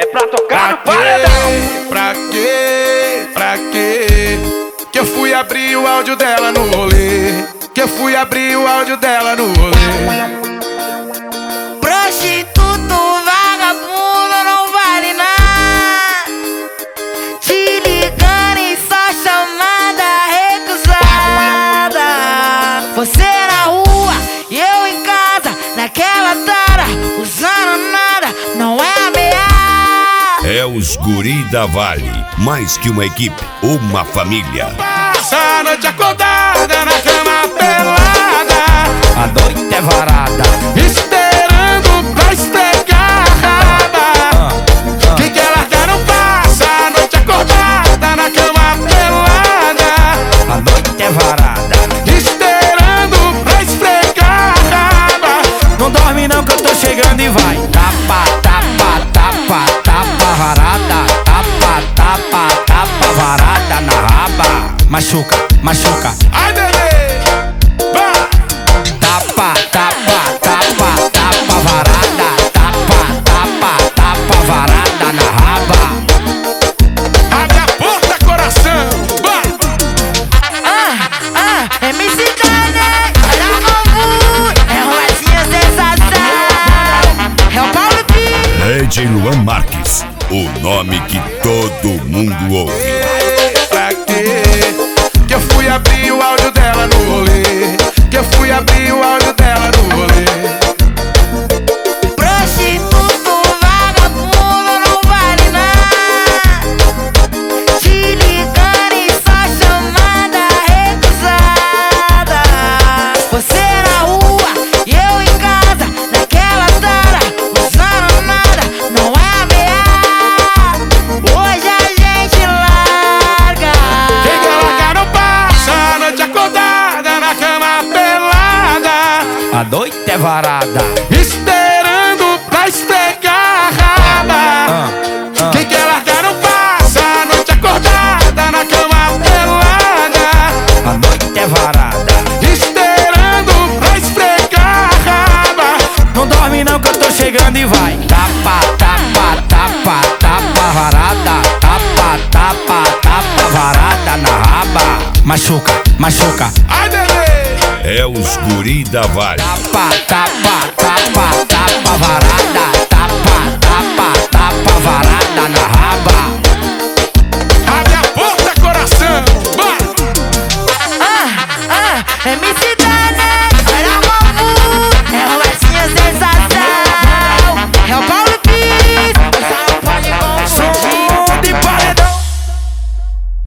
pra tocar no paredão. Pra quê? Que eu fui abrir o áudio dela no rolê. Que eu fui abrir o áudio dela no rolê. Prostituto, vagabundo, não vale nada. Te ligando e só chamada recusada. Você na rua e eu em casa, naquela tara, usando nada, não é ameaça. É os guri da Vale, mais que uma equipe, uma família. Passa a noite acordada na cama pelada. A noite é varada, Esperando pra esfregar a raba. Quem quer largar não passa a noite acordada na cama pelada. a noite é varada. Esperando pra esfregar a raba. Não dorme não que eu tô chegando e vai. Tapa, tapa, tapa, tapa varada. Tapa, tapa, tapa varada na raba. Machuca, machuca. Ai, bebê, vai. Tapa, tapa, tapa, tapa varada. Tapa, tapa, tapa varada na raba. Abre a porta, coração, vai. MC Dane, olha o novo, é o Rosinha sensação, é o Paulo P. Rede Luan Marques, o nome que todo mundo ouve. Pra quê? Que eu fui abrir o áudio dela no rolê. Que eu fui abrir o áudio dela no rolê. Prostituto, vagabundo, não vale nada. Te ligando e só chamada recusada. Você na rua e eu em casa, naquela tara, usando nada, não é ameaça. Hoje a gente larga. Quem quer largar não passa a noite acordada na cama pelada. A noite é varada. Esperando pra esfregar a raba. Quem quer largar não passa a noite acordada na cama pelada. A noite é varada. Esperando pra esfregar a raba. Não dorme não que eu tô chegando e vai. Tapa, tapa, tapa, tapa varada. Tapa, tapa, tapa varada na raba. Machuca, machuca. Ai, bebê, É os guri da Vale. Tapa, tapa,